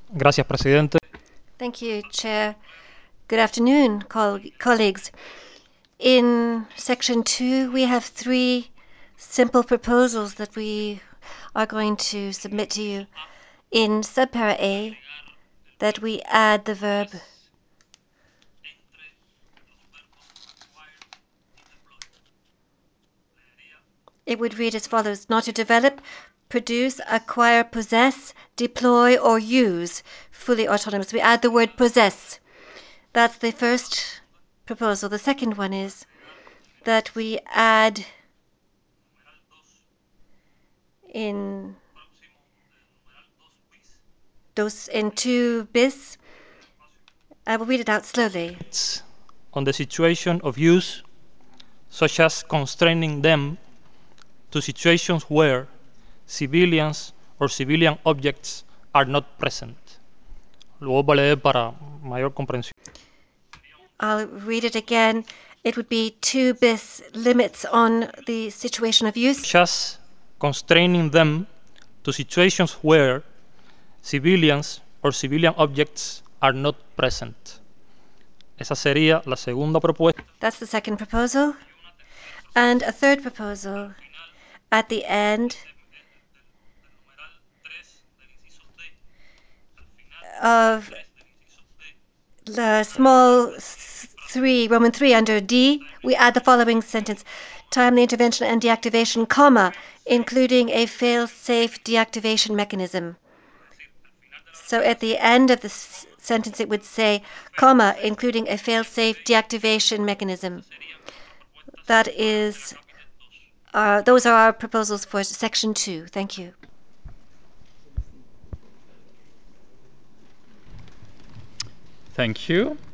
Gracias, presidente. Thank you, Chair. Good afternoon, colleagues. In Section 2, we have three simple proposals that we are going to submit to you. In subpara A, that we add the verb it would read as follows: not to develop, produce, acquire, possess, deploy, or use fully autonomous. We add the word possess. That's the first proposal. The second one is that we add in 2 bis. I will read it out slowly. It's on the situation of use, such as constraining them to situations where civilians or civilian objects are not present. Lo voy a leer para mayor comprensión. I'll read it again. It would be 2 bis limits on the situation of use. Such as constraining them to situations where civilians or civilian objects are not present. Esa sería la segunda propuesta. That's the second proposal. And a third proposal at the end of the small 3, Roman 3 under D, we add the following sentence: timely intervention and deactivation, comma, including a fail-safe deactivation mechanism. So at the end of the sentence, it would say, comma, including a fail-safe deactivation mechanism. That is, those are our proposals for Section 2. Thank you. Thank you.